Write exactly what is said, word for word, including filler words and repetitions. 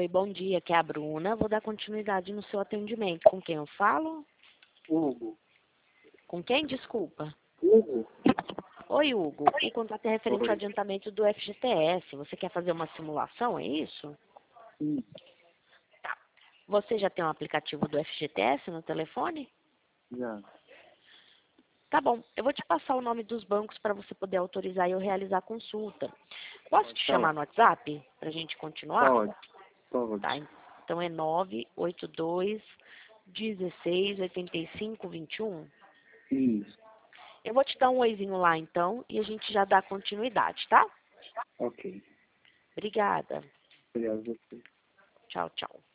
Oi, bom dia, aqui é a Bruna. Vou dar continuidade no seu atendimento. Com quem eu falo? Hugo. Com quem? Desculpa. Hugo. Oi, Hugo. O contrato é referente ao Oi. adiantamento do F G T S. Você quer fazer uma simulação, é isso? Sim. Você já tem um aplicativo do F G T S no telefone? Já. Tá bom, eu vou te passar o nome dos bancos para você poder autorizar e eu realizar a consulta. Posso te Tá chamar no ótimo. WhatsApp para a gente continuar? Tá ótimo. Tá Tá, ótimo. então é nove oito dois, dezesseis, oitenta e cinco, vinte e um. Isso. Eu vou te dar um oizinho lá então e a gente já dá continuidade, tá? Ok. Obrigada. Obrigado a você. Tchau, tchau.